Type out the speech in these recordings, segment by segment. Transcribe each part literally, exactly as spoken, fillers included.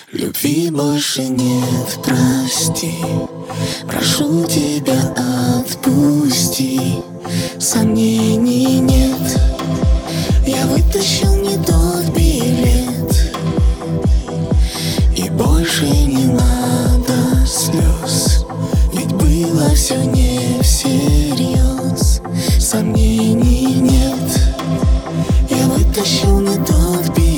Любви больше нет, прости. Прошу тебя, отпусти. Сомнений нет. Я вытащил не тот билет, и больше не надо слез, ведь было все не всерьез. Сомнений нет. Я вытащил не тот билет.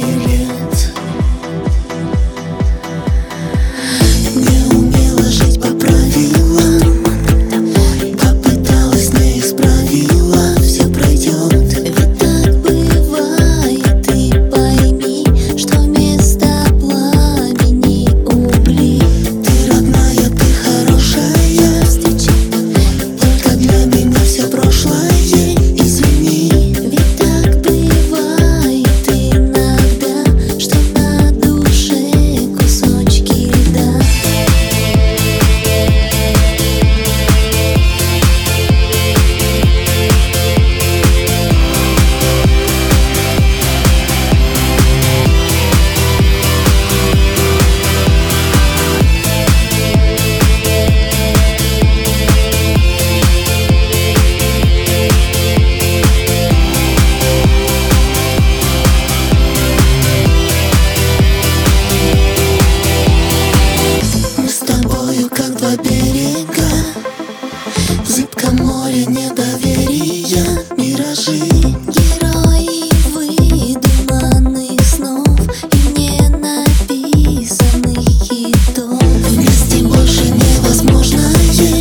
Зыбко море недоверия, миражи, герои выдуманных снов и не написанных хитов. Вместе больше невозможное.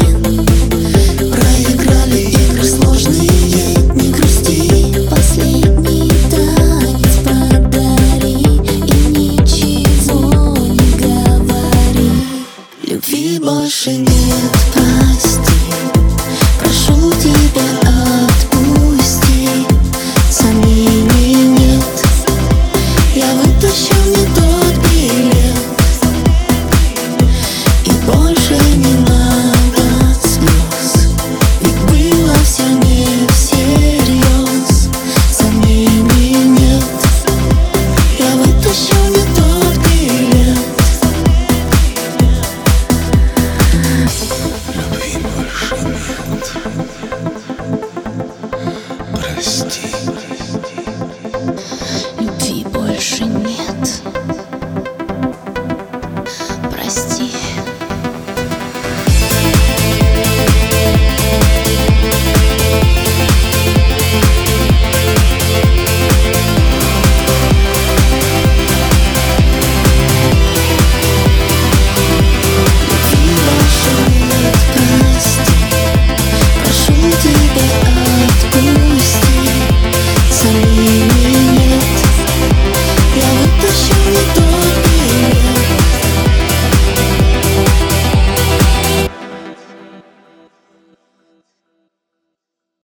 Проиграли игры сложные, не грусти. Последний танец подари и ничего не говори. Любви больше нет.